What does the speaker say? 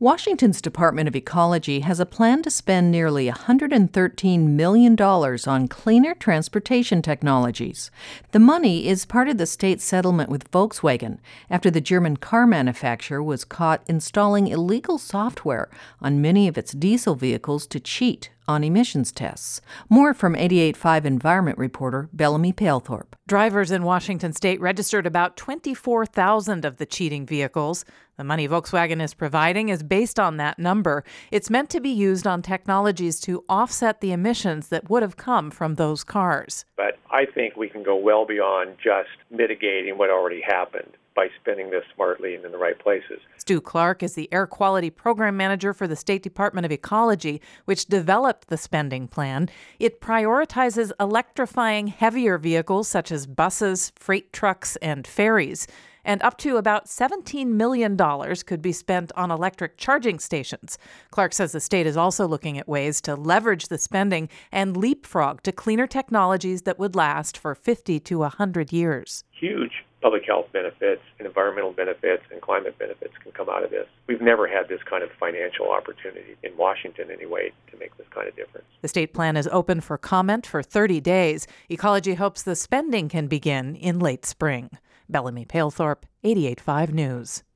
Washington's Department of Ecology has a plan to spend nearly $113 million on cleaner transportation technologies. The money is part of the state's settlement with Volkswagen after the German car manufacturer was caught installing illegal software on many of its diesel vehicles to cheat on emissions tests. More from 88.5 Environment reporter Bellamy Palethorpe. Drivers in Washington state registered about 24,000 of the cheating vehicles. The money Volkswagen is providing is based on that number. It's meant to be used on technologies to offset the emissions that would have come from those cars. But I think we can go well beyond just mitigating what already happened by spending this smartly and in the right places. Stu Clark is the Air Quality Program Manager for the State Department of Ecology, which developed the spending plan. It prioritizes electrifying heavier vehicles such as buses, freight trucks, and ferries. And up to about $17 million could be spent on electric charging stations. Clark says the state is also looking at ways to leverage the spending and leapfrog to cleaner technologies that would last for 50 to 100 years. Huge public health benefits and environmental benefits and climate benefits can come out of this. We've never had this kind of financial opportunity in Washington anyway to make this kind of difference. The state plan is open for comment for 30 days. Ecology hopes the spending can begin in late spring. Bellamy Palethorpe, 88.5 News.